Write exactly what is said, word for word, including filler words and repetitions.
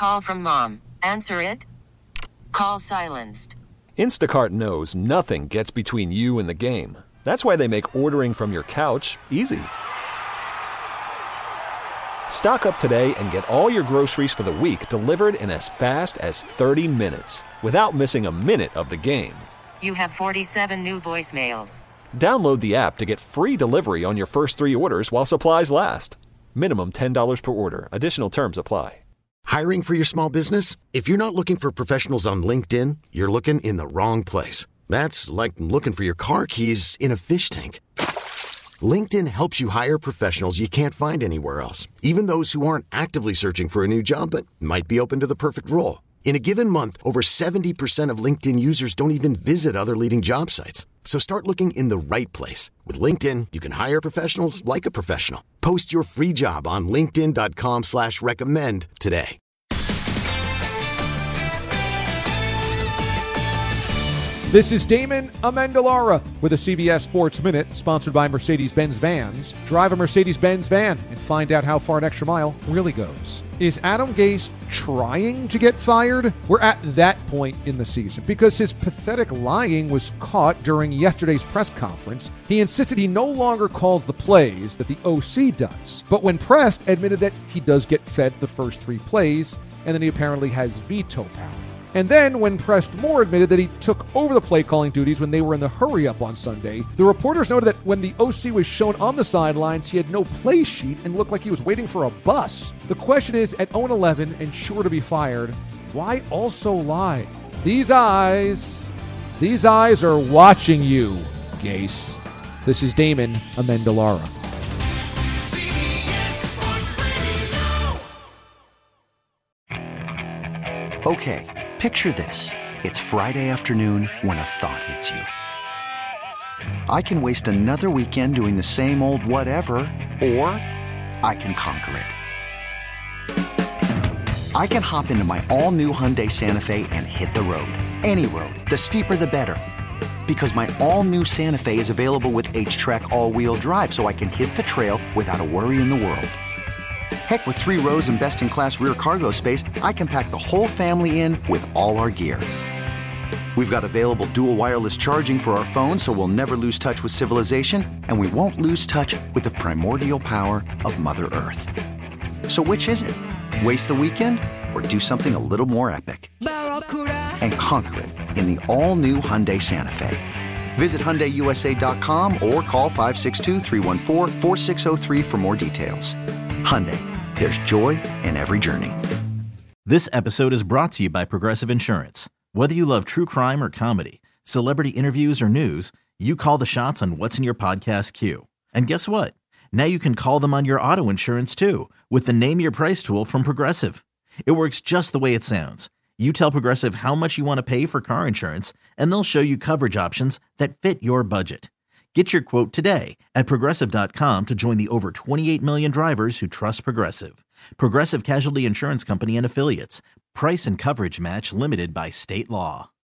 call from mom. Answer it. Call silenced. Instacart knows nothing gets between you and the game. That's why they make ordering from your couch easy. Stock up today and get all your groceries for the week delivered in as fast as thirty minutes without missing a minute of the game. You have forty-seven new voicemails. Download the app to get free delivery on your first three orders while supplies last. Minimum ten dollars per order. Additional terms apply. Hiring for your small business? If you're not looking for professionals on LinkedIn, you're looking in the wrong place. That's like looking for your car keys in a fish tank. LinkedIn helps you hire professionals you can't find anywhere else, even those who aren't actively searching for a new job but might be open to the perfect role. In a given month, over seventy percent of LinkedIn users don't even visit other leading job sites. So start looking in the right place. With LinkedIn, you can hire professionals like a professional. Post your free job on linkedin.com slash recommend today. This is Damon Amendolara with a C B S Sports Minute, sponsored by Mercedes-Benz Vans. Drive a Mercedes-Benz van and find out how far an extra mile really goes. Is Adam Gase trying to get fired? We're at that point in the season because his pathetic lying was caught during yesterday's press conference. He insisted he no longer calls the plays that the O C does, but when pressed, admitted that he does get fed the first three plays, and then he apparently has veto power. And then, when pressed more, admitted that he took over the play-calling duties when they were in the hurry-up on Sunday. The reporters noted that when the O C was shown on the sidelines, he had no play sheet and looked like he was waiting for a bus. The question is, at oh and eleven and sure to be fired, why also lie? These eyes, these eyes are watching you, Gase. This is Damon Amendolara. Okay. Picture this. It's Friday afternoon when a thought hits you. I can waste another weekend doing the same old whatever, or I can conquer it. I can hop into my all-new Hyundai Santa Fe and hit the road. Any road. The steeper, the better. Because my all-new Santa Fe is available with H-Track all-wheel drive, so I can hit the trail without a worry in the world. Heck, with three rows and best-in-class rear cargo space, I can pack the whole family in with all our gear. We've got available dual wireless charging for our phones, so we'll never lose touch with civilization, and we won't lose touch with the primordial power of Mother Earth. So which is it? Waste the weekend or do something a little more epic? And conquer it in the all-new Hyundai Santa Fe. Visit Hyundai U S A dot com or call five six two, three one four, four six zero three for more details. Hyundai. There's joy in every journey. This episode is brought to you by Progressive Insurance. Whether you love true crime or comedy, celebrity interviews or news, you call the shots on what's in your podcast queue. And guess what? Now you can call them on your auto insurance too with the Name Your Price tool from Progressive. It works just the way it sounds. You tell Progressive how much you want to pay for car insurance, and they'll show you coverage options that fit your budget. Get your quote today at Progressive dot com to join the over twenty-eight million drivers who trust Progressive. Progressive Casualty Insurance Company and Affiliates. Price and coverage match limited by state law.